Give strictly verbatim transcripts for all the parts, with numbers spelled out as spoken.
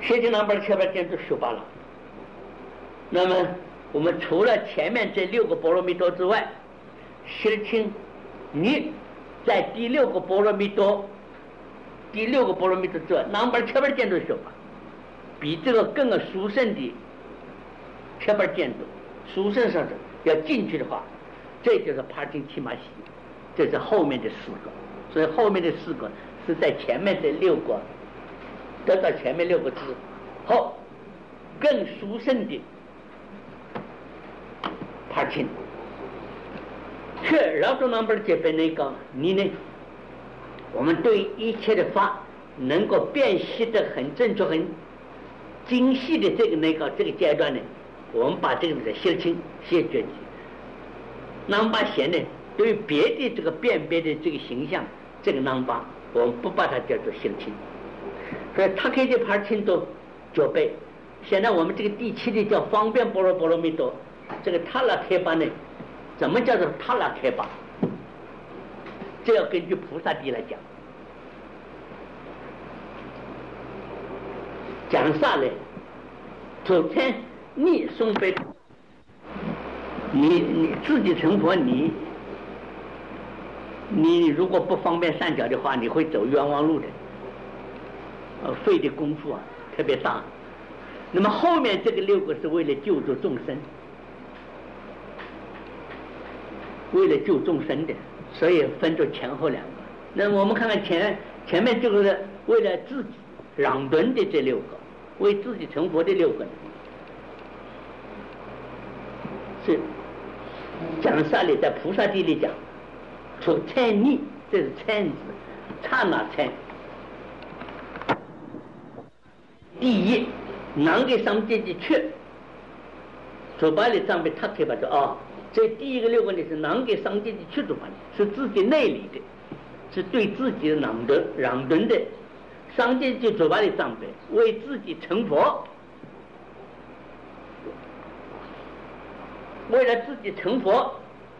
实情囊班前边建筑修罢了。那么我们除了前面这六个波罗蜜多之外，实情你在第六个波罗蜜多，第六个波罗蜜多之外，囊班前边建筑修罢，比这个更殊胜的前边建筑，殊胜上者要进去的话，这就是帕金提马西，这是后面的四个。所以后面的四个是在前面这六个得到前面六个之后更殊胜的帕金。却老中南边这边那个你呢，我们对一切的法能够辨析的很正确很精细的这个那个这个阶段呢，我们把这个的修清写决定。南巴贤呢，对于别的这个辨别的这个形象，这个南巴我们不把它叫做修清，所以他可以的帕清都九倍。现在我们这个第七的叫方便波罗波罗蜜多，这个塔拉开巴呢，怎么叫做塔拉开巴？这要根据菩萨地来讲。讲啥呢？首先你送给你你自己成佛，你你如果不方便善巧的话，你会走冤枉路的，呃，费的功夫啊特别大。那么后面这个六个是为了救助众生，为了救众生的，所以分作前后两个。那我们看看前前面这个是为了自己让顿的这六个，为自己成佛的六个，是讲啥里在菩萨地里讲，说参逆，这是参字，刹那参。第一，囊给上阶级去，嘴巴里上面他可以把说啊，这第一个六个呢是囊给上阶级去嘴巴里，是自己内里的，是对自己的让顿让顿的。上阶级嘴巴里上边为自己成佛，为了自己成佛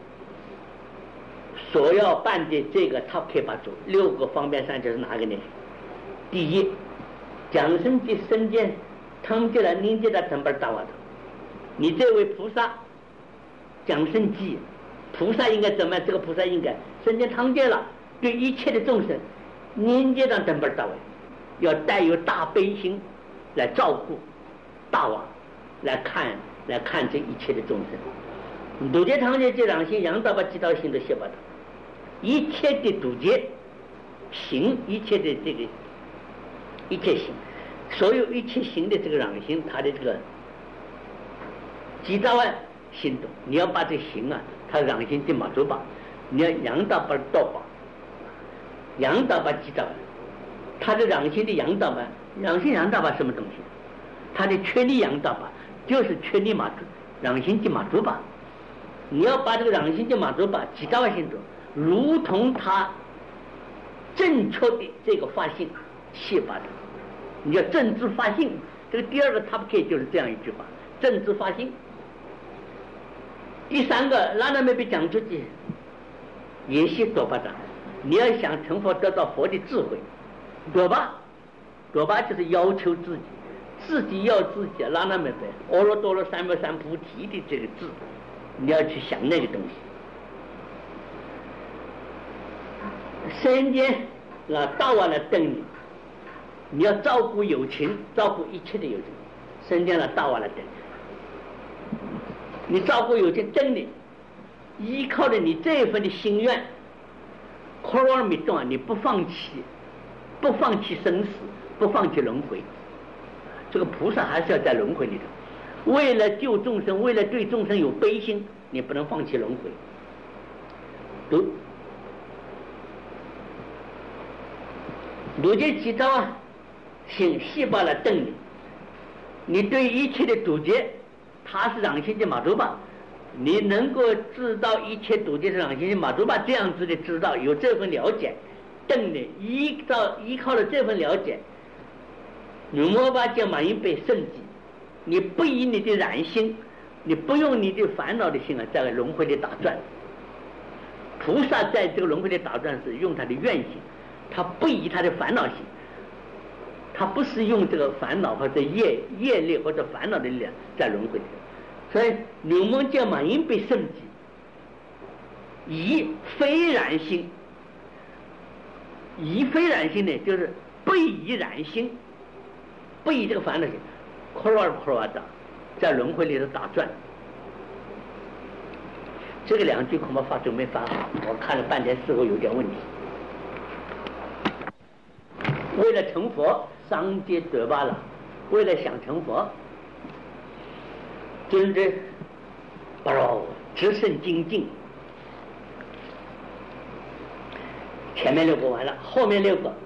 所要办的这个他可以把做六个方便善就是哪个呢？第一，讲生的身见汤结了凝结了成本大瓦头，你这位菩萨讲生记，菩萨应该怎么样？这个菩萨应该身见汤结了，对一切的众生凝结到成本大瓦，要带有大悲心来照顾大瓦，来看来看这一切的众生。度劫堂劫这两心杨大把几道心都写不到，一切的度劫行，一切的这个一切行，所有一切行的这个让心，它的这个几道万心动，你要把这行啊，它让心的马祖吧，你要杨大把道吧，杨大把几道万，它的让心的杨大把，让心杨大把什么东西？它的确立杨大把就是确立马祖，让心的马祖吧。你要把这个让心的马祖把几大万心中，如同他正确的这个发性写把的，你要正知发性。这个第二个 top K 就是这样一句话：正知发性。第三个拉那没被讲出去，也是多巴的。你要想成佛得到佛的智慧，多巴，多巴就是要求自己，自己要自己拉那没被阿耨多罗三藐三菩提的这个智。你要去想那个东西，身间啊大完了等你，你要照顾友情，照顾一切的友情，身间了大完了等你，你照顾友情等你，依靠着你这一份的心愿，科尔米动啊，你不放弃，不放弃生死，不放弃轮回，这个菩萨还是要在轮回里头。为了救众生，为了对众生有悲心，你不能放弃轮回。读读劫几招啊，心细胞了等你，你对一切的堵截，他是让心的马祖巴，你能够知道一切堵截是让心的马祖巴，这样子的知道有这份了解，等你依照依靠了这份了解，你莫把叫满一杯圣迹。你不以你的染心，你不用你的烦恼的心啊，在轮回里打转。菩萨在这个轮回里打转是用他的愿心，他不以他的烦恼心。 他不是用这个烦恼或者业业力或者烦恼的力量在轮回的。所以牛虻叫马应被圣己，以非然心，以非然心呢，就是不以然心，不以这个烦恼心，哭哇哭哇的，在轮回里头打转。这个两句恐怕发准没发好，我看了半天，似乎有点问题。为了成佛，伤劫得罢了。为了想成佛，真的不肉直胜精进。前面六个完了，后面六个。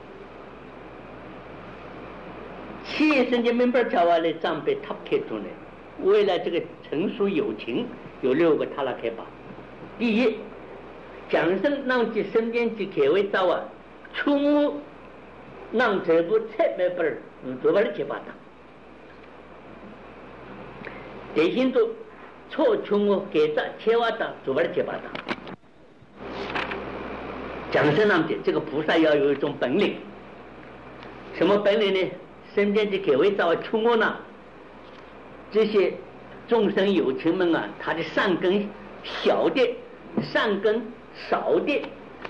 七叶圣经门本教完的藏被他开中的，为了这个成熟友情，有六个他拉开吧。第一，讲生让其身边去开为造啊，出没让这部菜门本嗯做完了结巴的。대신도 초충의 계좌 채웠다 두 번째 제바다。讲生让这个菩萨要有一种本领，什么本领呢？身边的各位造出没呢？这些众生有情们啊，他的善根小的，善根少的，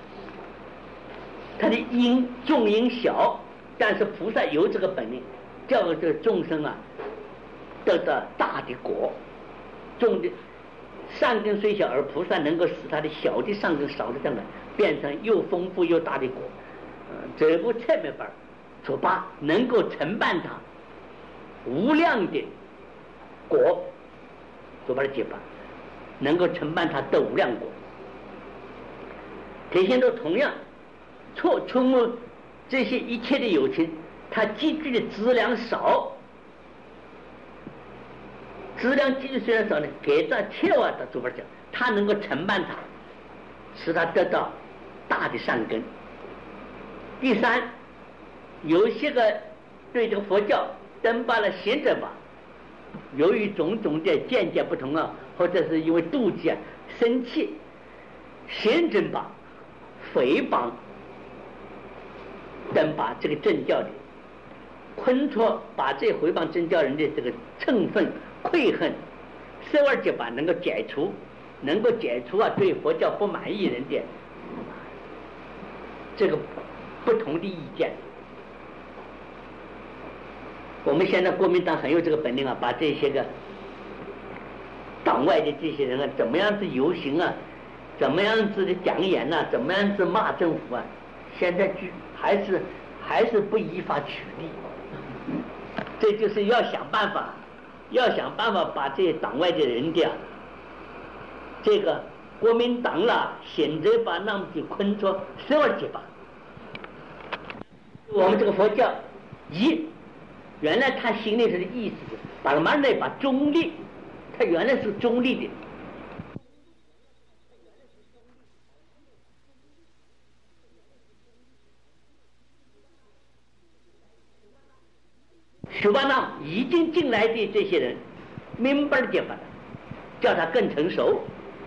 他的因众因小，但是菩萨有这个本领，叫这个众生啊得到大的果。众的善根虽小，而菩萨能够使他的小的善根少的善根变成又丰富又大的果。呃、这部侧面本说吧，能够承办它无量的果，说把它解吧，能够承办它得无量果。体现都同样，错出没这些一切的有情，它积聚的质量少。质量积聚虽然少呢，给这切瓦的主板讲，他能够承办它，使他得到大的善根。第三，有一些个对这个佛教登巴了贤者吧，由于种种的见解不同啊，或者是因为妒忌啊、生气，贤者吧诽谤登巴这个正教的，昆错把这诽谤正教人的这个称愤愧恨，十二节把能够解除，能够解除啊对佛教不满意人的这个不同的意见。我们现在国民党很有这个本领啊，把这些个党外的这些人啊，怎么样子游行啊，怎么样子的讲演啊，怎么样子骂政府啊，现在就还是还是不依法取缔。这就是要想办法。要想办法把这些党外的人的这个国民党啦，选择把那么就困出十二节吧。我们这个佛教一，原来他心里头的意思是把它慢慢把中立，他原来是中立的。修巴纳已经进来的这些人明白解法了，叫他更成熟。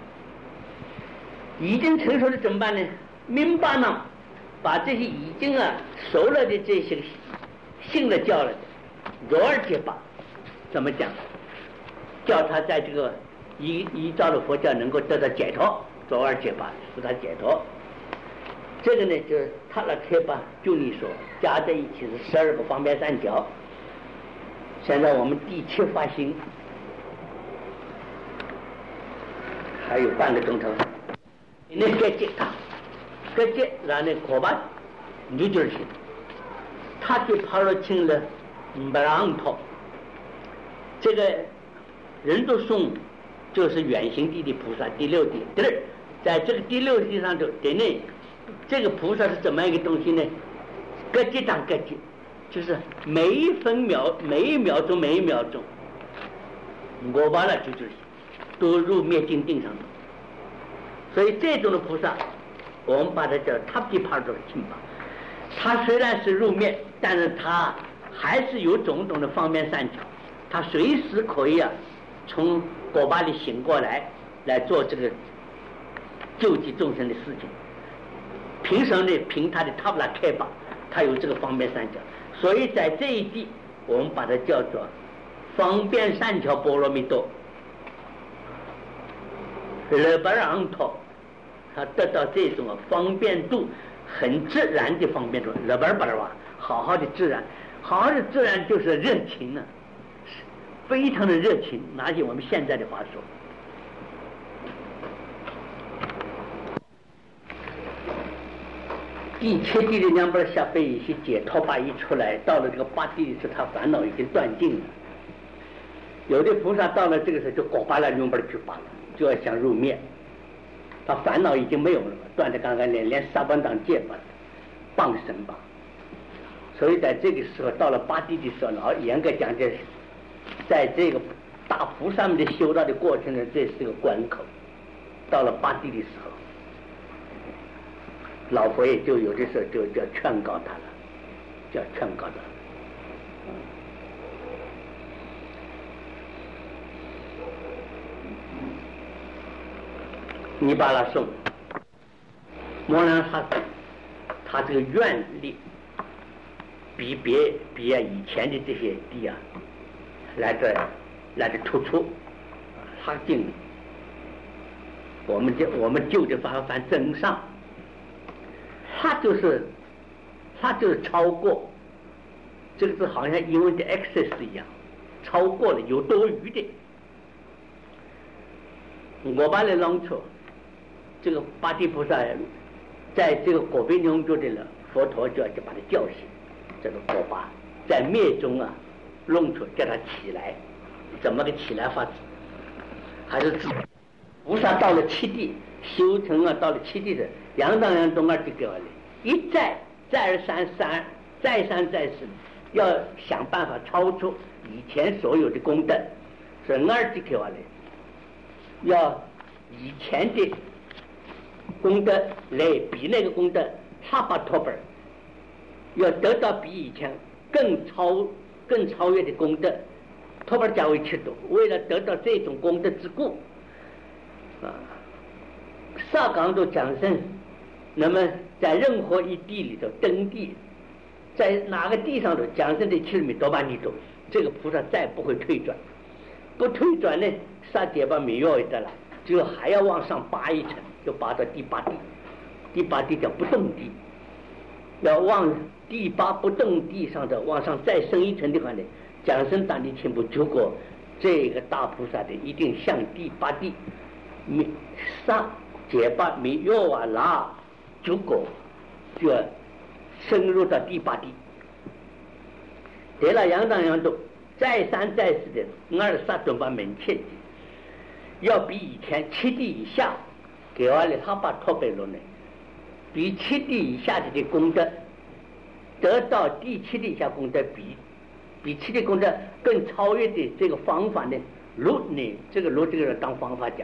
已经成熟的怎么办呢？明白呢，把这些已经啊熟了的这些信了教了的罗尔解法怎么讲？叫他在这个依依照了佛教能够得到解脱，罗尔解法使他解脱。这个呢，就是他的开吧，就你说加在一起是十二个方便三角。现在我们第七发心还有半个钟头，你那该接他，该接然后可把你就去，他就跑了进了不让跑。这个人都送就是远行地的菩萨第六地，第二，在这个第六地上头，对内这个菩萨是怎么样一个东西呢？各接当各接。就是每一分秒每一秒钟每一秒钟我把它就就是都入灭尽定上，所以这种的菩萨我们把它叫他地帕多清吧。他虽然是入灭，但是他还是有种种的方面善巧，他随时可以啊从果巴里醒过来来做这个救济众生的事情。凭什么呢？凭他的塔布拉开吧，他有这个方面善巧。 所以在这一地，我们把它叫做方便善巧波罗蜜多。勒巴昂托，他得到这种方便度，很自然的方便度。勒巴巴哇，好好的自然，好好的自然就是热情呢、啊，非常的热情。拿起我们现在的话说，第七地的两边下被一些解脱法一出来，到了这个八地的时候，他烦恼已经断尽了。有的菩萨到了这个时候就果巴了两边去拔了，就要想入灭，他烦恼已经没有了，断得刚刚连连沙班当戒法傍身吧。所以在这个时候，到了八地的时候，老严格讲，这在这个大菩萨们的修道的过程中，这是个关口。到了八地的时候，老佛爷就有的时候就叫劝告他了，叫劝告他。你把他送，莫让他他这个愿力比别比啊以前的这些地啊来的来的突出，他进我们就我们就着法反增上，他就是他就是超过，这个是好像英文的 excess 一样，超过了有多余的。我把它弄出。这个八地菩萨在这个果边中做的了，佛陀就要就把他叫醒。这个果巴在灭中啊，弄出叫他起来，怎么个起来法子？还是自菩萨到了七地修成啊，到了七地的阳当阳中二就给我了，一再再而三三再三再四，要想办法超出以前所有的功德，所以二就给我了，要以前的功德来比那个功德差把托本，要得到比以前更超更超越的功德，托本加为七度。为了得到这种功德之故，啊，萨冈都讲圣，那么在任何一地里头登地，在哪个地上头讲圣的七米多半里头，这个菩萨再不会退转，不退转呢，萨结巴米药的了，就还要往上拔一层。就拔到第八地，第八地叫不动地，要往第八不动地上的往上再升一层的话呢，讲生当地全部足够，这个大菩萨的一定向第八地，米萨结巴米药瓦拉足够，就要深入到第八地。得了阳当阳度，再三再四的二十三种把门切，要比以前七地以下。给完了，他把托贝罗呢，比七地以下的功德，得到第七地以下功德比比七地功德更超越的这个方法呢，路呢，这个路这个当方法讲。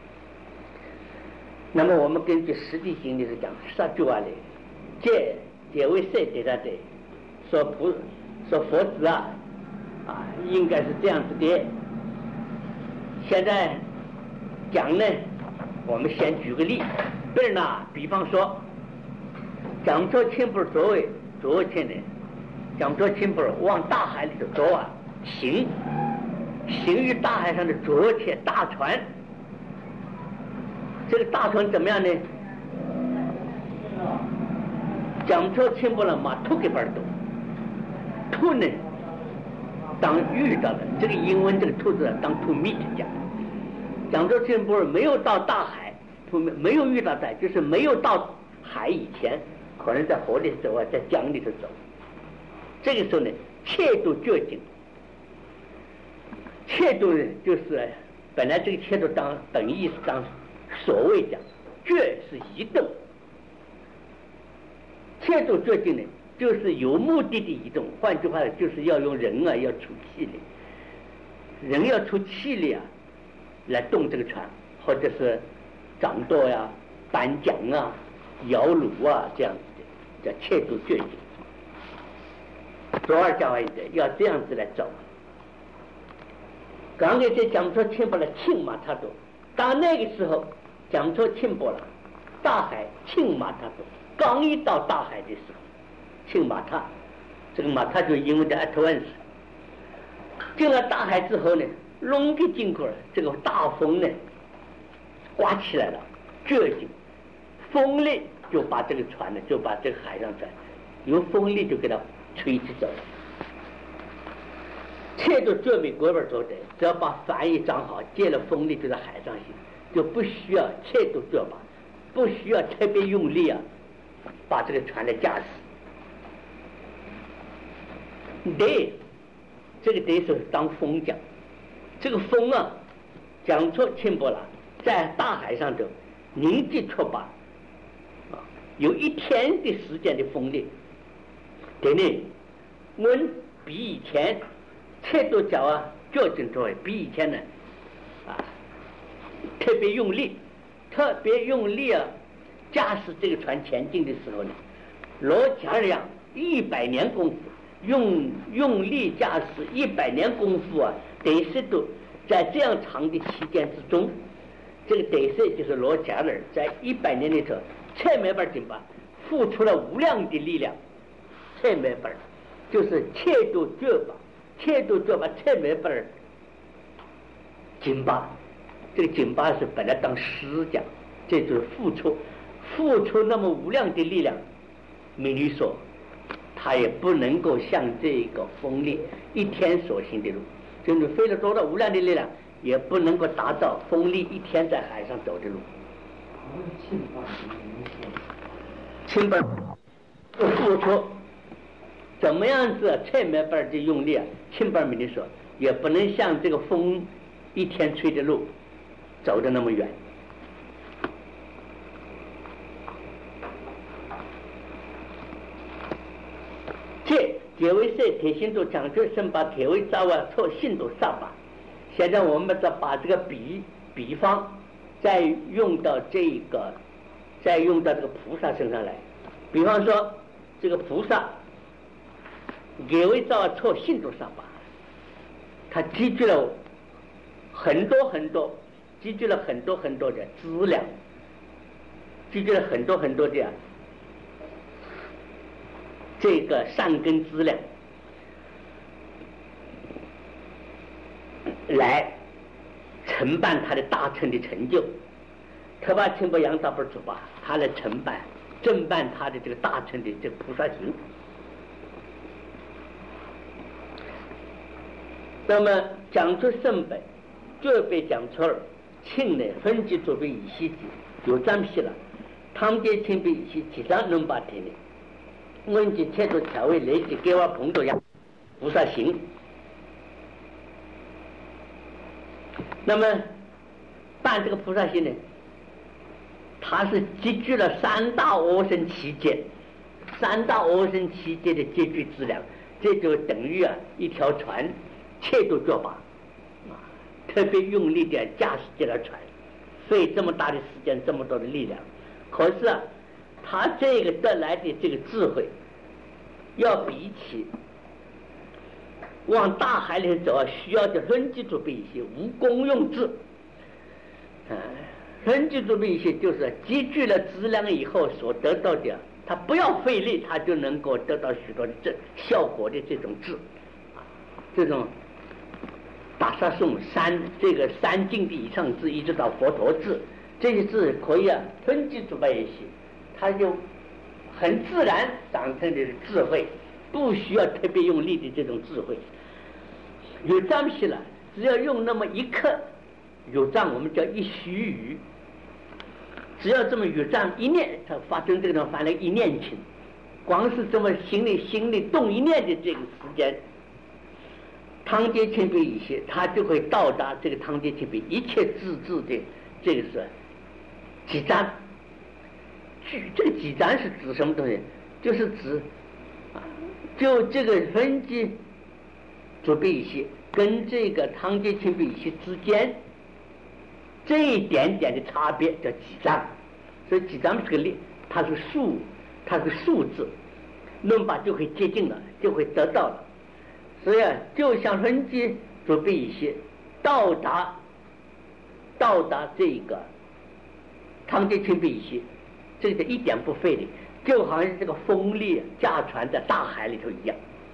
那么我们根据实地经历是讲，杀猪啊嘞，这这位谁给他的？说不说佛子啊啊，应该是这样子的。现在讲呢。我们先举个例，比如呢，比方说，讲说青布作为昨天的，讲说青布往大海里头走啊，行，行于大海上的昨天大船，这个大船怎么样呢？讲说青布了马兔给边走，兔呢，当遇到了这个英文这个兔子当 to meet 讲。讲说青布没有到大海，没有遇到海，就是没有到海以前，可能在河里走啊，在江里头走。这个时候呢，切度绝境。切度呢，就是本来这个切度当本意是当所谓讲，绝是移动。切度绝境呢，就是有目的的移动。换句话说，就是要用人啊，要出气力，人要出气力啊。来动这个船，或者是掌舵呀、颁奖啊、摇橹啊这样子的，叫切度绝境。左耳教一的要这样子来走。刚才在讲说庆波了庆马他多，到那个时候讲说庆波了，大海庆马他多，刚一到大海的时候，庆马他这个嘛，它就英文的 advance。进了大海之后呢，龙给经过了，这个大风呢刮起来了，这就风力就把这个船呢，就把这个海上船由风力就给它吹起走了。切都这美国本做的，只要把帆一张好，借了风力就在海上行，就不需要切都这把，不需要特别用力啊，把这个船来驾驶。对，这个对是当风讲，这个风啊，讲错轻薄了，在大海上头凝结出把啊，有一天的时间的风力，对呢，我比以前切都脚啊，较劲多，比以前呢啊特别用力，特别用力啊，驾驶这个船前进的时候呢，罗加尔样一百年功夫。用用力驾驶一百年功夫啊，得是都在这样长的期间之中，这个得是就是罗加尔在一百年里头，才没法进吧，付出了无量的力量，才没法，就是切都绝吧，切都绝吧，才没法进吧。这个进吧是本来当诗讲，这就是付出，付出那么无量的力量，美女说。他也不能够像这个风力一天所行的路，就是费了多少无量的力量，也不能够达到风力一天在海上走的路。清本付出怎么样子才没法的用力啊？清本没的说，也不能像这个风一天吹的路走的那么远。这结尾是铁心都讲究生把铁尾早啊错信都上吧。现在我们再把这个比比方再用到这个，再用到这个菩萨身上来。比方说这个菩萨结尾早啊错信都上吧，他积聚了很多很多，积聚了很多很多的资粮，积聚了很多很多的、啊。这个善根资粮来承办他的大成的成就，特把清白杨大不主吧，他来承办正办他的这个大成的这个菩萨行。那么讲出圣本，就被讲错了。清呢分级作为以西子有占系了，汤节清被以西其上能把天的。问题切出调味来自给我碰到呀，菩萨行。那么办这个菩萨行呢，它是集聚了三大阿僧祇劫，三大阿僧祇劫的集聚资粮，这就等于啊一条船切都做吧，啊，特别用力的驾驶这条船，费这么大的时间，这么多的力量，可是啊。他这个得来的这个智慧，要比起往大海里走需要的轮机准备一些无功用智。嗯，轮机准备一些就是积聚了资粮以后所得到的，他不要费力，他就能够得到许多这效果的这种智，啊，这种大沙颂三这个三境的以上智，一直到佛陀智，这些智可以啊轮机准备一些。他就很自然长成的智慧，不需要特别用力的这种智慧。有藏系了，只要用那么一刻，有藏我们叫一须臾，只要这么有藏一念，它发生这种反正一念情，光是这么心里心里动一念的这个时间，汤节清悲一些，他就会到达这个汤节清悲一切自治的这个是几张。这个几张是指什么东西？就是指啊，就这个分级准备一些跟这个汤节清悲一些之间这一点点的差别叫几张。所以几张是个列，它是数，它是数字，论法就会接近了，就会得到了。所以啊，就像分级准备一些到达到达这个汤节清悲一些。这个一点不费力，就好像这个风力驾船在大海里头一样，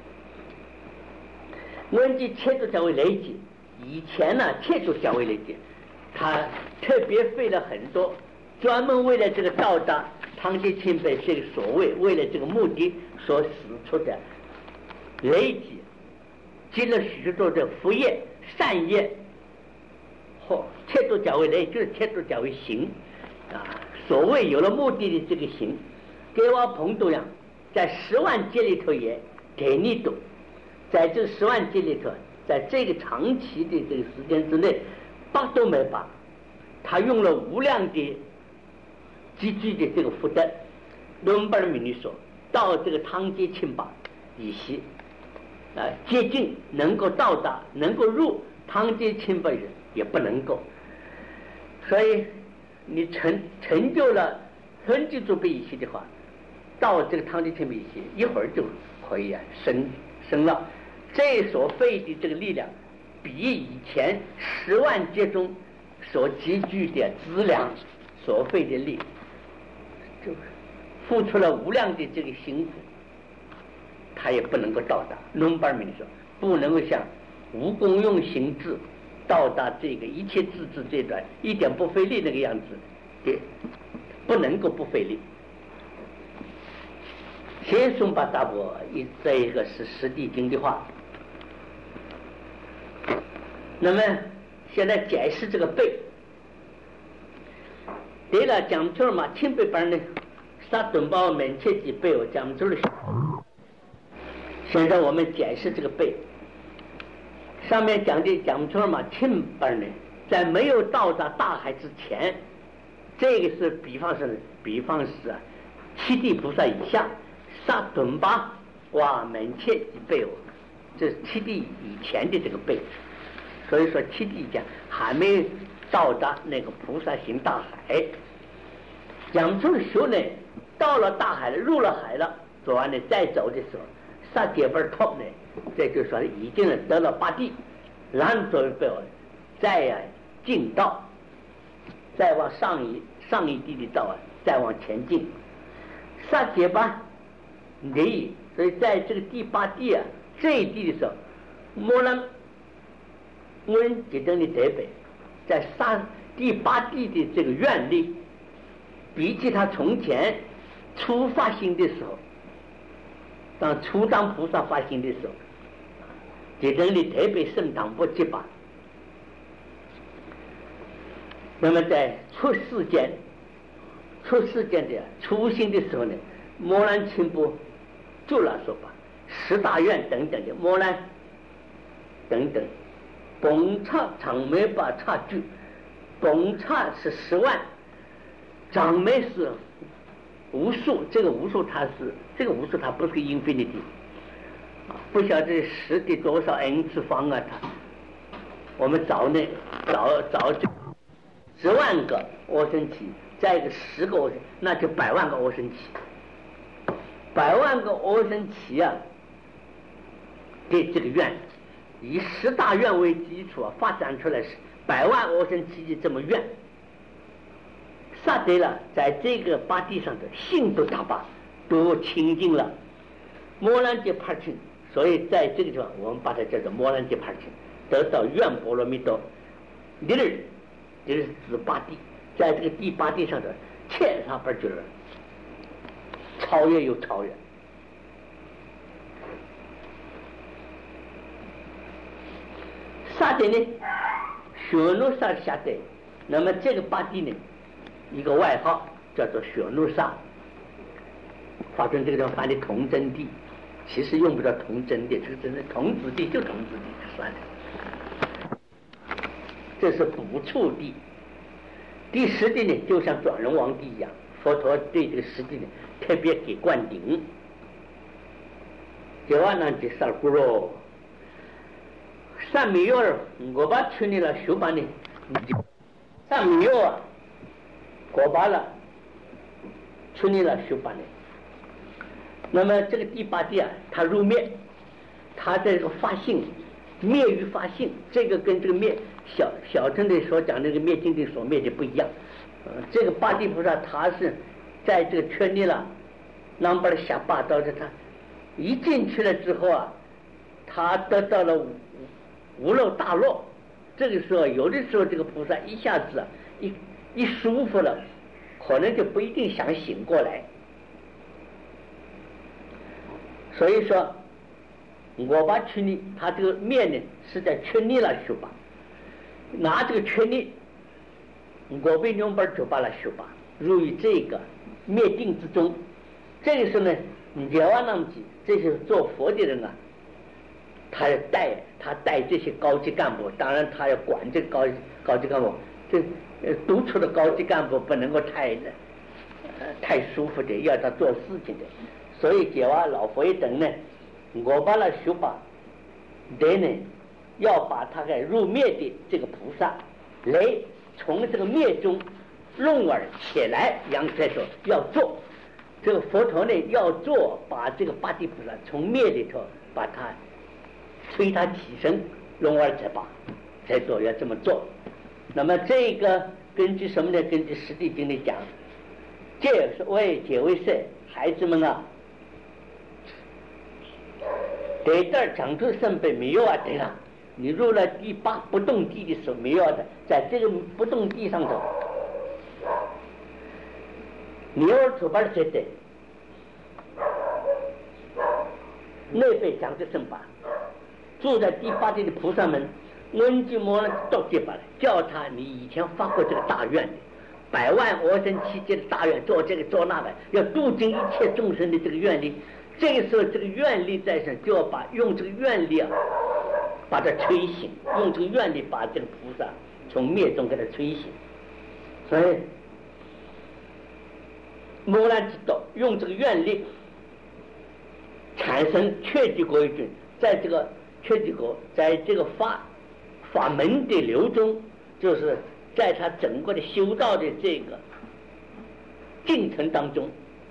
我们这切度叫为累积，以前呢切度叫为累积，他特别费了很多，专门为了这个到达汤接钦北这个所谓为了这个目的所使出的累积，积了许多的福业善业，或切度叫为累，就是切度叫为行啊。所谓有了目的的这个行，给我彭都样，在十万劫里头也给你读，在这十万劫里头，在这个长期的这个时间之内，拔都没拔，他用了无量的积聚的这个福德，伦巴尔米尼说到这个汤接钦巴以西啊，接近能够到达，能够入汤接钦巴人也不能够，所以你成成就了分级主被以西的话，到这个汤接钦巴以西一会儿就可以啊升升了。这所费的这个力量，比以前十万劫中所积聚的资粮所费的力，就付出了无量的这个辛苦，他也不能够到达。龙巴尔明说，不能够像无功用行智到达这个一切自治这段一点不费力那个样子，也不能够不费力。先松巴达波一这一个是实地经的话，那么现在解释这个背，对了，讲错嘛，清背班呢，杀顿包门切几背我讲错了。现在我们解释这个背，上面讲的讲错嘛，清班呢，在没有到达大海之前，这个是比方是比方是啊，七地菩萨以下。杀顿巴哇门切几倍哦，这是七地以前的这个辈，所以说七地讲还没到达那个菩萨行大海。讲出修呢，到了大海了，入了海了，走完了再走的时候，杀结本托呢，这就说已经得了八地，然后走一辈再呀进道，再往上一上一地的道啊，再往前进，杀结巴。你所以在这个第八地啊，这一地的时候，莫兰温吉登的德北，在杀第八地的这个愿力，比起他从前初发心的时候，当初当菩萨发心的时候，吉登的德北圣堂不及吧。那么在出世间，出世间的初心的时候呢，莫兰清波。就来说吧，十大愿等等的摩兰等等，崩差长眉把差距，崩差是十万，长眉是无数，这个无数它是这个无数它不是个 infinity 啊，不晓得十的多少 n 次方啊，它我们找呢找找这十万个阿僧祇，再一个十个阿僧，那就百万个阿僧祇。百万个阿僧祇啊的这个愿，以十大愿为基础啊，发展出来是百万阿僧祇的这么愿，萨德了，在这个八地上的性都大把都清净了，摩兰杰帕钦，所以在这个地方我们把它叫做摩兰杰帕钦，得到愿波罗蜜多，第二就是指八地，在这个第八地上的切萨巴觉。超越又超越，啥的呢？雪奴沙下的，那么这个八地呢，一个外号叫做雪奴沙，发生这个地方翻的童真地，其实用不着童真的，这个真的童子地就童子地算了。这是补处地，第十地呢，就像转轮王地一样，佛陀对这个十地呢。特别给灌顶，这话呢就啥咕喽？三米月儿，我把去年了修班的，三米月啊，过把了，去年了修班的。那么这个第八地啊，他入灭，他这个发性灭于发性，这个跟这个灭小小乘的所讲那个灭经的所灭的不一样。呃，这个八地菩萨他是。在这个圈里了，南边的下巴到着他一进去了之后啊， 他得到了无无漏大乐。这个时候，有的时候这个菩萨一下子啊，一一舒服了，可能就不一定想醒过来。所以说，我把确立，他这个面呢是在确立了修吧，拿这个确立，我被两本就把它修吧，入于这个灭定之中。这个时候呢，你解完那么几，这些做佛的人啊，他要带他带这些高级干部，当然他要管这个高高级干部，这呃督促的高级干部不能够太呃太舒服的，要他做事情的。所以解完老佛爷等呢，我把他修吧，得呢要把他给入灭的这个菩萨来从这个灭中弄而起来，杨才说要做这个佛陀呢要做，把这个八地菩萨从灭里头把他推他起身，弄而才把才做，要这么做。那么这个根据什么呢？根据《十地经》里讲，这也是为解为色，孩子们啊，得这儿讲出圣杯没有啊？对了，你入了第八不动地的时候没有的，在这个不动地上头，你要出版谁的？内被讲出圣法，住在第八地的菩萨们，温居摩到这把来，叫他你以前发过这个大愿的，百万我生期间的大愿，做这个做那个，要度尽一切众生的这个愿力。这个时候，这个愿力在身，就要把用这个愿力啊，把它吹醒，用这个愿力把这个菩萨从灭中给它吹醒。所以，摩难之道用这个愿力产生确据国一军，在这个确据国，在这个法法门的流中，就是在他整个的修道的这个进程当中。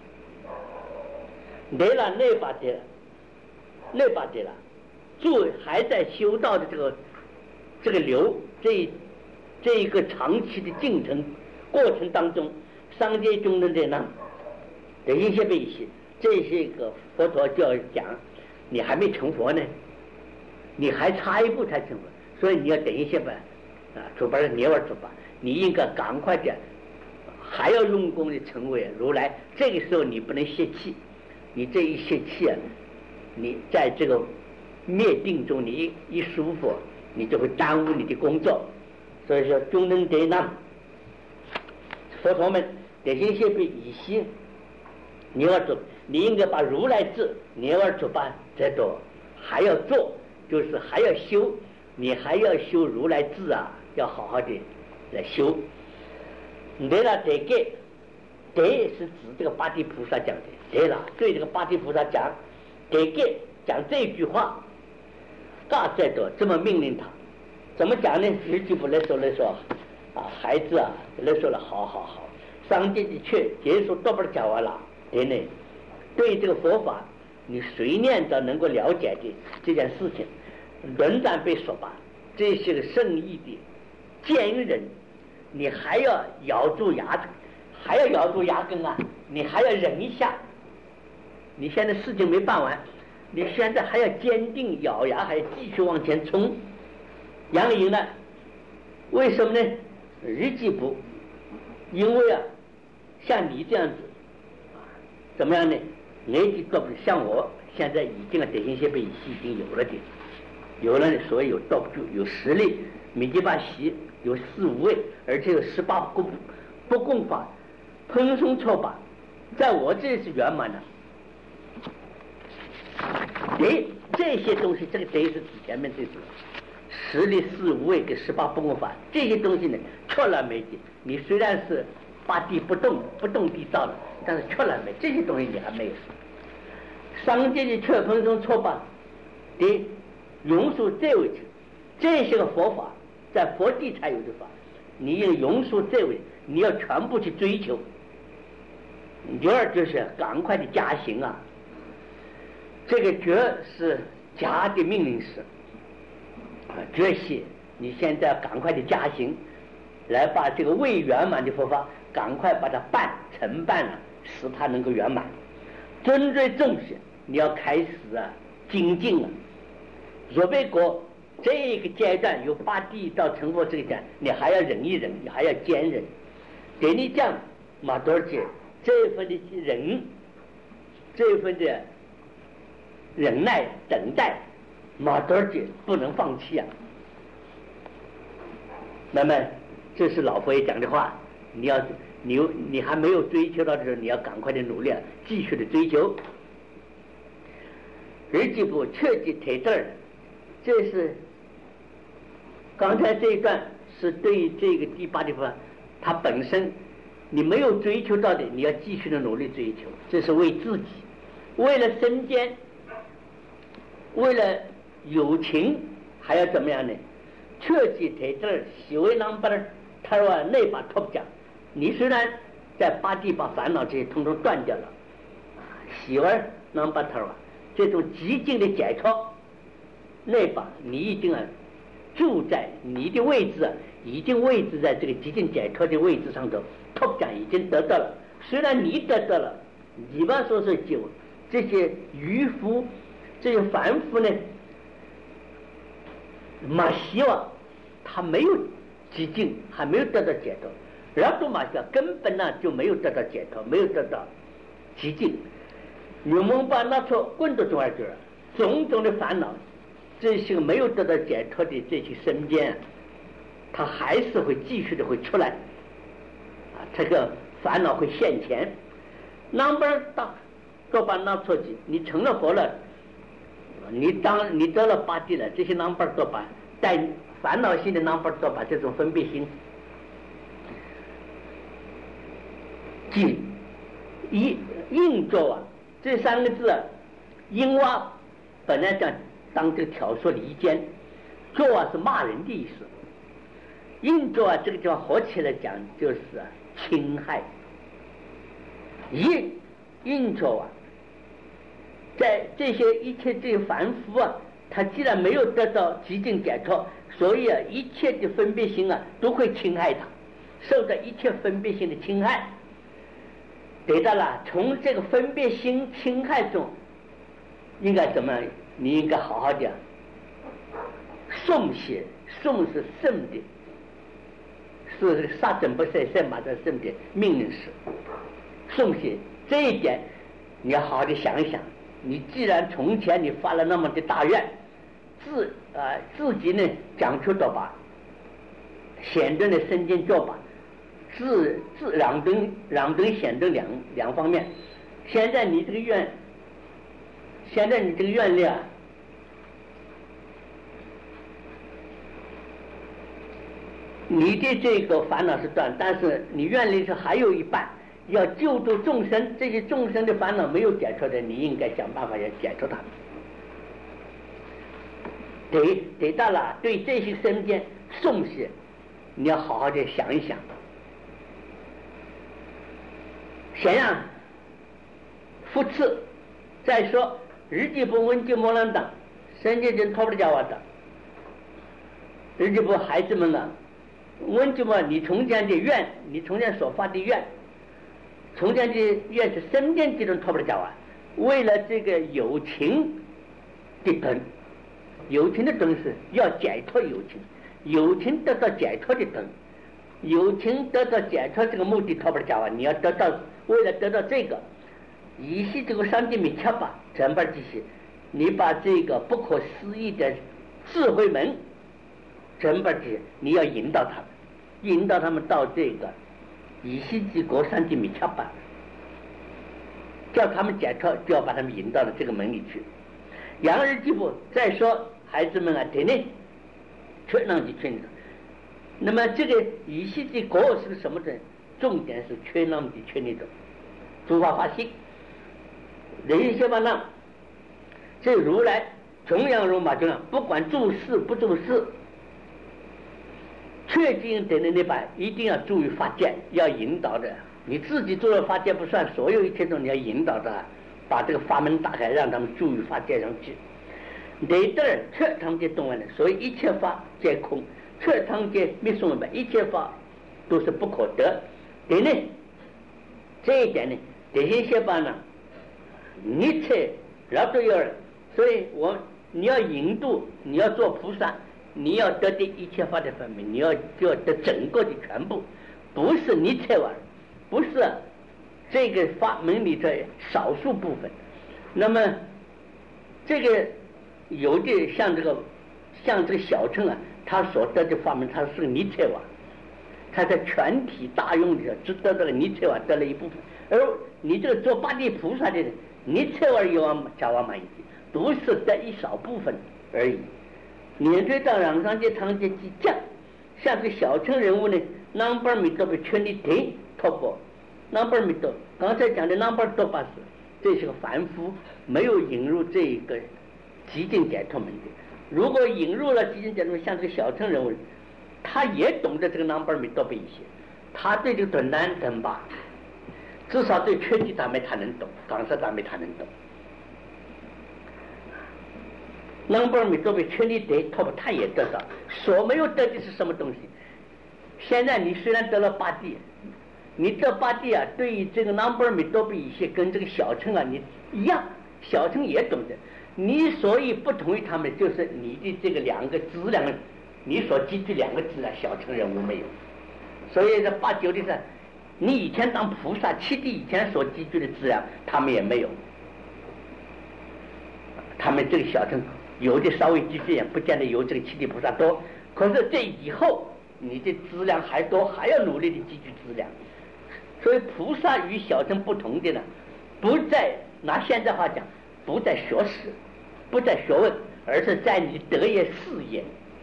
来了内把的了，内把的了，就还在修道的这个这个流，这这一个长期的进程过程当中，上界中的人呢，的一些被些，这些个佛陀就要讲，你还没成佛呢，你还差一步才成佛，所以你要等一些吧，啊，出版的年味出版，你应该赶快点，还要用功的成为如来。这个时候你不能泄气。你这一泄气啊，你在这个灭定中，你一一舒服，你就会耽误你的工作。所以说，中能得难，佛陀们得先先被以息，你要做，你应该把如来智，你要做吧，这都还要做，就是还要修，你还要修如来智啊，要好好的来修。得了得给。得是指这个八地菩萨讲的，对了，对这个八地菩萨讲，得给讲这句话，大再多这么命令他，怎么讲呢？日记部来说来说，啊，孩子啊，来说了，好好好，上界的确结束都不是讲完了，对呢，对这个佛法，你随念着能够了解的这件事情，仍然被说吧，这些个圣意的坚忍，你还要咬住牙齿。还要咬住牙根啊！你还要忍一下。你现在事情没办完，你现在还要坚定咬牙，还要继续往前冲。杨颖呢？为什么呢？日记不，因为啊，像你这样子，啊，怎么样呢？年纪都不像我，现在已经啊，德行些被已经有了的，有了所以有道不住，有实力，米吉巴习有四五位，而且有十八不不共法。喷松错法，在我这里是圆满的。德这些东西，这个德是指前面这种实力四无畏跟十八不共法这些东西呢，确然没的。你虽然是八地不动，不动地造了，但是确然没这些东西你还没有。上界的确喷松错法的庸俗这位置，这些个佛法在佛地才有的法，你用庸俗这位，你要全部去追求。第二就是赶快的加行啊，这个觉是加的命令式啊，觉系你现在赶快的加行，来把这个未圆满的佛法赶快把它办承办了，使它能够圆满。针对重视，你要开始啊精进啊， 若为果这一个阶段由八地到成佛这个阶段，你还要忍一忍，你还要坚忍。给你讲马多尔姐这一份的忍，这一份的忍耐等待，马多尔姐不能放弃啊。那么这是老佛爷讲的话，你要你你还没有追求到的时候，你要赶快的努力，继续的追求。日记部彻底推字儿，这是刚才这一段是对于这个第八地方，它本身你没有追求到的，你要继续的努力追求，这是为自己，为了身间，为了友情，还要怎么样呢？彻底推字儿，喜为囊把儿，他说那把脱不讲。你虽然在八地把烦恼这些通通断掉了，喜为囊把头啊，这种极尽的解脱，那把你一定要住在你的位置，已经位置在这个极尽解脱的位置上头，脱不讲已经得到了。虽然你得到了，你们说是酒，这些渔夫，这些凡夫呢，马希望他没有极尽，还没有得到解脱。然后马希望根本呢就没有得到解脱，没有得到极尽。你们把那出滚到中二去了，种种的烦恼，这些没有得到解脱的这些身间，他还是会继续的会出来啊，这个烦恼会现前。那么到都把那出去，你成了佛了，你当你得了八地了，这些囊巴都把带烦恼心的囊巴都把这种分别心，即一应作啊，这三个字啊，应哇本来讲当这个挑唆离间，作啊是骂人的意思，应作啊这个地方合起来讲就是、啊、侵害。应应作啊，在这些一切这些凡夫啊，他既然没有得到极尽解脱，所以啊一切的分别心啊都会侵害他，受到一切分别心的侵害。得到了从这个分别心侵害中应该怎么样？你应该好好讲诵写，诵是圣的，是杀整不赛赛马的圣的命令式诵写，这一点你要好好的想一想。你既然从前你发了那么的大愿，自啊、呃、自己呢讲出多把，显得呢身经做把，自自两灯两灯显得两两方面。现在你这个愿，现在你这个愿力啊，你的这个烦恼是断，但是你愿力是还有一半。要救度众生，这些众生的烦恼没有解脱的，你应该想办法要解脱它。得得到了对这些身间诵写，你要好好的想一想。想让复次，再说日记部文具摩兰党，身间人脱不了家瓦的日记部孩子们啊，文具嘛，你从前的愿，你从前所发的愿。从前的愿是身边这种脱不了家啊，为了这个友情的灯，友情的灯是要解脱友情，友情得到解脱的灯，友情得到解脱这个目的脱不了家啊，你要得到，为了得到这个，以系这个上帝米切吧，整本这些，你把这个不可思议的智慧门，整本这些你要引导他们，引导他们到这个。以西之国三地米恰吧，叫他们解脱，就要把他们引到了这个门里去。阳日继父再说孩子们啊，等等，全让去劝的。那么这个以西之国是个什么人？重点是全让的劝那种，诸法法性。人些吧呢？这如来中央如马中央，不管做事不做事。确定等的那版一定要注意发见，要引导的。你自己做了发见不算，所有一切都你要引导的，把这个法门打开，让他们注意发见上去。得得彻常界动完的，所以一切法皆空，彻常界没送了，一切法都是不可得。对呢，这一点呢，这些些吧呢，你才老都有了。所以我你要引渡，你要做菩萨，你要得的一切法的分明，你要就要得整个的全部，不是你切完，不是这个法门里的少数部分。那么这个有的像这个像这个小乘啊，他所得的法门，他是尼切瓦，他在全体大用的只得这个尼切瓦得了一部分，而你这个做八地菩萨的人，尼切瓦有啊加瓦满一都是得一少部分而已。面对到让上界堂界即将，像这个小乘人物呢，南巴米多被全力推突破，南巴米多刚才讲的南巴多巴斯，这是个凡夫，没有引入这个极尽解脱门的。如果引入了极尽解脱，像这个小乘人物，他也懂得这个南巴米多贝一些，他对这个短难等吧，至少对全体大妹他能懂，刚才大妹他能懂。南巴米多贝全力得突破，他也得到，所没有得的是什么东西？现在你虽然得了八地，你这八地啊，对于这个南巴米多贝一些跟这个小乘啊，你一样，小乘也懂得。你所以不同于他们，就是你的这个两个资粮，你所积聚两个资粮，小乘人物没有。所以这八九的是，你以前当菩萨七地以前所积聚的资粮，他们也没有。他们这个小乘有的稍微积聚点，不见得有这个七地菩萨多。可是这以后你的资粮还多，还要努力的积聚资粮。所以菩萨与小乘不同的呢，不在拿现在话讲，不在学识，不在学问，而是在你德业事业。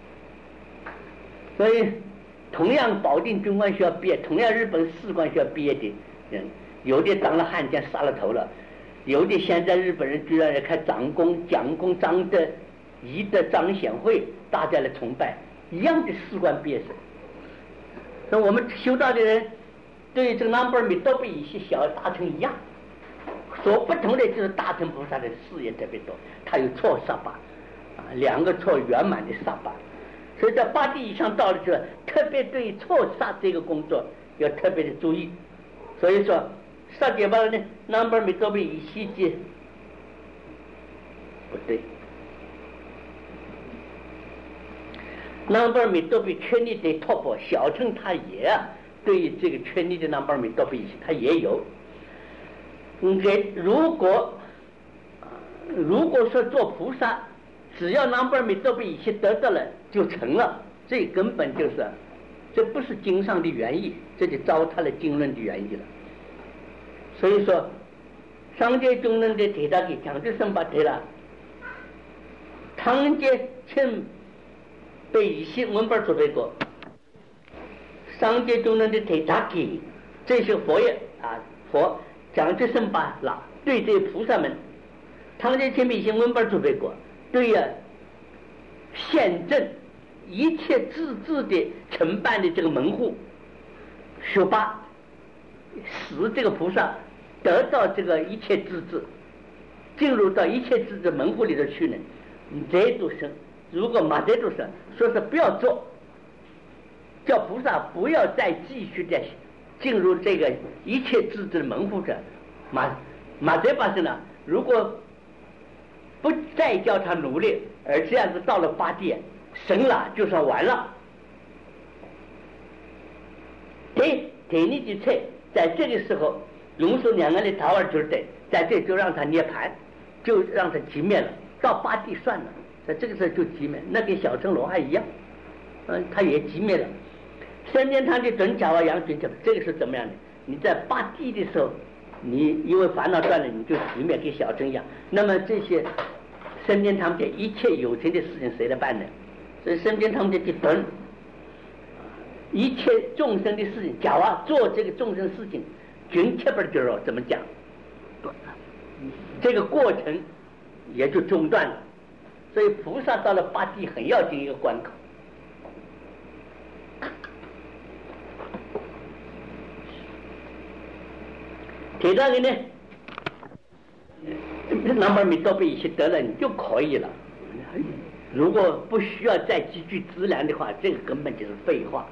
所以同样保定军官学校毕业，同样日本士官学校毕业的人，有的当了汉奸杀了头了，有的现在日本人居然要开长公、蒋公、张德、仪德、张显会，大家来崇拜，一样的士官毕业生。那我们修道的人对这个南巴米都比一些小大乘一样，所不同的就是大乘菩萨的事业特别多，他有错杀八啊，两个错圆满的杀八。所以在八地以上到了之后，特别对错杀这个工作要特别的注意。所以说杀解巴呢，南巴米多比以西界不对，南巴米多比权力的突破，小乘他也啊，对于这个权力的南巴米多比他也有。应该如果如果说做菩萨，只要南巴米多比一些得到了就成了，这根本就是，这不是经上的原意，这就糟蹋了经论的原意了。所以说上界中论的提到给讲的什么提了，堂界称被一些文本准备过，上界中论的提到给这些佛业啊，佛讲的什么了，对这菩萨们堂界前面一些文本准备过，对呀、啊，现证一切自治的承办的这个门户，学霸使这个菩萨得到这个一切自治，进入到一切自治门户里头去呢。这都是如果马这都是说是不要做，叫菩萨不要再继续的进入这个一切自治的门户上，马马这把是呢，如果不再叫他努力，而这样子到了八地神了就算完了。对，对你的菜，在这个时候龙树两个的桃儿就是对，在这就让他涅槃，就让他寂灭了，到八地算了，在这个时候就寂灭，那跟小乘罗汉一样，嗯，他也寂灭了。三天堂的准假瓦杨准讲，这个是怎么样的？你在八地的时候，你因为烦恼断了，你就寂灭，跟小乘一样。那么这些身边他们的一切有情的事情谁来办呢？所以身边他们的准，一切众生的事情，假如做这个众生事情，准切不就怎么讲？这个过程也就中断了。所以菩萨到了八地很要紧一个关口。提到的呢，南无弥陀佛一些得了你就可以了。如果不需要再积聚资粮的话，这个根本就是废话。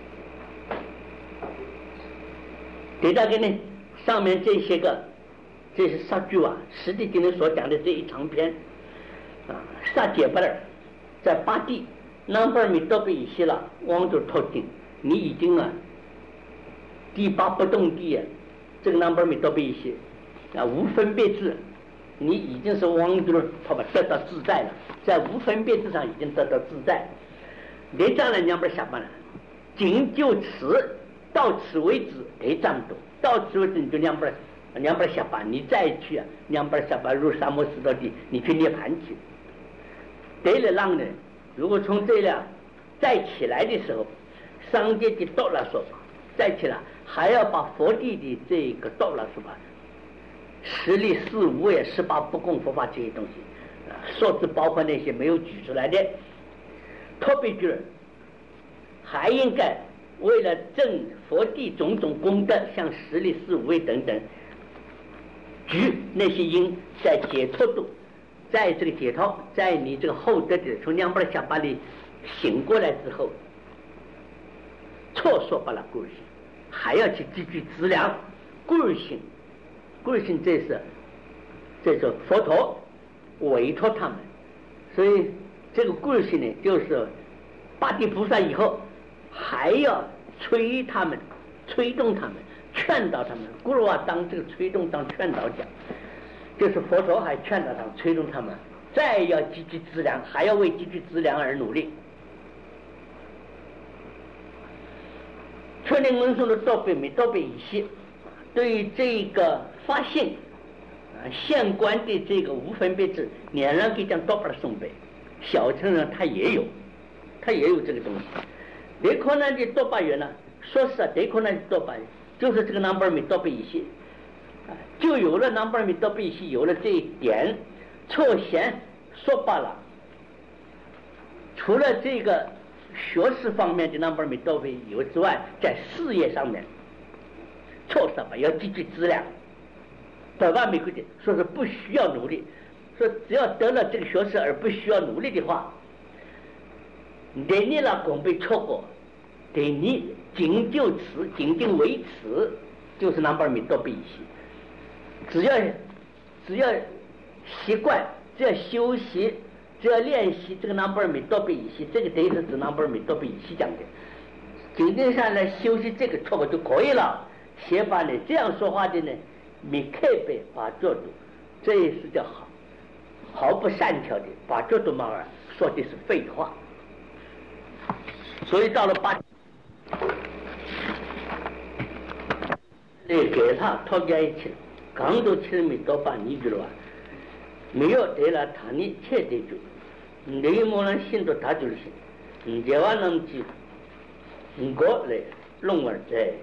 提到的呢，上面这些个这是杀句啊，实际今天所讲的这一长篇啊，杀解巴尔在八地number米都被一些了，往着透顶，你已经啊第八不动地啊，这个 number 米都被一些啊无分别智，你已经是往着他把得到自在了，在无分别智上已经得到自在。你将来两本下班了，仅就此到此为止，给占多，到此为止你就两本。两本下巴，你再去啊，两本下巴入沙漠石头地，你去涅盘去。对了，让人如果从这辆再起来的时候，上界的多了说法，再起来还要把佛地的这个多了说法，十力四无也十八不共佛法这些东西，啊，说是包括那些没有举出来的，特别句还应该为了证佛地种种功德，像十力四无等等。举那些因在解脱度，在这个解脱，在你这个后德的从两百下巴里醒过来之后，错说把了故性，还要去积聚资粮，故性，故性这是这是佛陀委托他们，所以这个故性呢，就是八地菩萨以后还要催他们，催动他们。劝导他们，古鲁啊当这个催动当劝导讲，就是佛陀还劝导他们，催动他们，再要积聚资粮，还要为积聚资粮而努力。确定文松的多倍没多倍一些，对于这个发现啊现观的这个无分别智，年人可以讲多半送倍，小乘人他也有，他也有这个东西。对可能的多半元呢，说实话，对可能的多半元。就是这个 number 米多倍一些，就有了 number 米多倍一些，有了这一点，错嫌说罢了。除了这个学识方面的 number 米多倍有之外，在事业上面，错什么要积聚资粮。百万美国的说是不需要努力，说只要得了这个学识而不需要努力的话，连你了功被错过。对你仅就此，仅仅为此，就是南巴米多比西。只要只要习惯，只要休息，只要练习这个南巴米多比西，这个等于是指南巴米多比西讲的。仅仅下来休息这个错误就可以了。写法呢这样说话的呢，米克贝把做度，这也是叫好，毫不善巧的把做度嘛儿说的是废话。所以到了八。你给他拖在一起，刚都七米多半你知道吧？没有得了他你切得住，你莫能信到他就是信，你这话能记，我来弄儿在，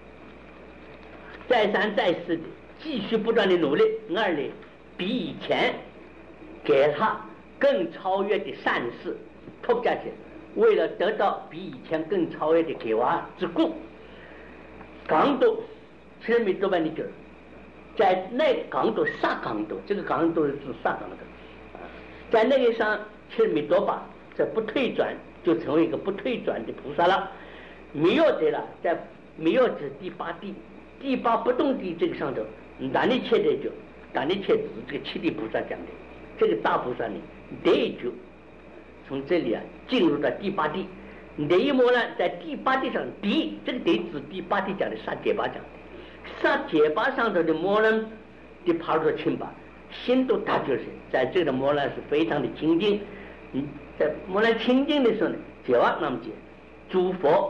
再三再四的继续不断的努力，二来比以前给他更超越的善事拖下去。为了得到比以前更超越的给娃之故，港督七米多万的句，在那个港督杀港督，这个港督是指杀港督，在那个上七米多吧，这不退转就成为一个不退转的菩萨了。没有得了，在没有指第八地，第八不动地这个上头，哪里切的就哪里切，只是这个七地菩萨讲的，这个大菩萨呢，得就。从这里啊进入到第八地，这一幕呢在第八地上，第这个得指第八地讲的杀结巴讲的，杀结巴上头的摩人的爬入清吧，心都大就是在这个摩人是非常的清净。嗯，在摩人清净的时候呢，结巴那么解，诸佛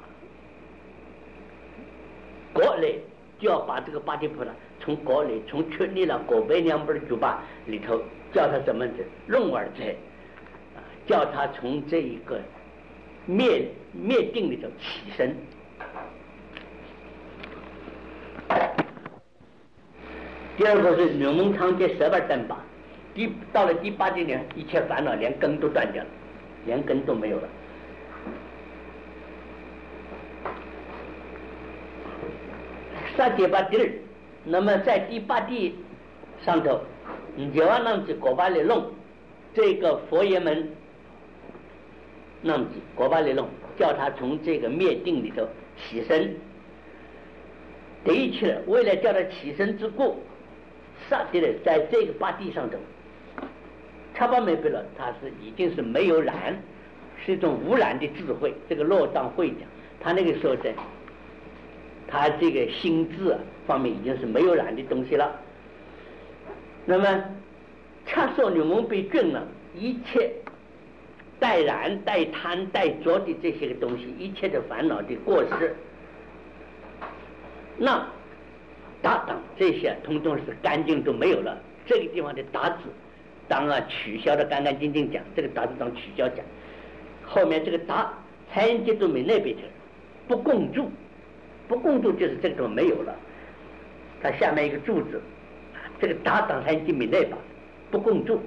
国内就要把这个八地菩萨从国内从圈里了国北两本的酒吧里头叫他怎么子弄儿子。叫他从这一个灭灭定里头起身。第二个是牛蒙长街十八等把，第到了第八地呢，一切烦恼连根都断掉了，连根都没有了。杀结巴地儿，那么在第八地上头，你就要让去国巴里弄这个佛爷们。那么国巴里弄叫他从这个灭定里头起身，的确为了叫他起身之故， 杀敌人在这个八地上头，差不没别了，它是已经是没有染，是一种无染的智慧。这个洛藏会讲，他那个时候在，他这个心智、啊、方面已经是没有染的东西了。那么，恰说女蒙被菌了，一切带染、带贪、带浊的这些个东西，一切的烦恼的过失，那打挡这些通通是干净都没有了。这个地方的打字当然取消的干干净净讲，这个打字当取消讲，后面这个打财因节度没那边的不共住，不共住就是这个地方没有了，它下面一个住字，这个打挡财因节没那把不共住。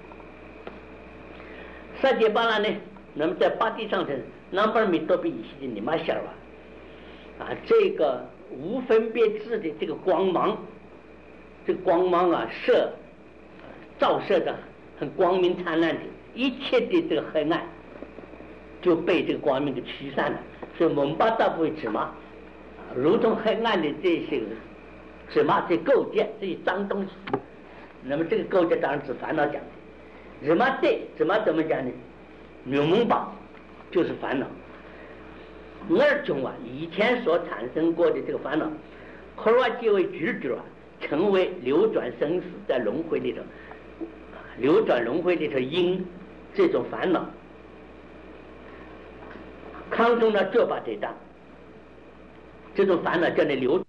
萨杰巴拉呢，那么在八地上头，南巴米多比以西的尼玛小啊，啊，这个无分别智的这个光芒，这个光芒啊，射照射的很光明灿烂的，一切的这个黑暗就被这个光明给驱散了。所以蒙巴大部分芝麻，如同黑暗的这些芝麻这构件这些脏东西，那么这个构件当然是烦恼讲的。芝麻对芝麻怎么讲呢？牛虻吧就是烦恼。二种啊，以前所产生过的这个烦恼，后来结为局局啊，成为流转生死在轮回里头，流转轮回里头因这种烦恼，康中呢这把对当，这种烦恼叫你流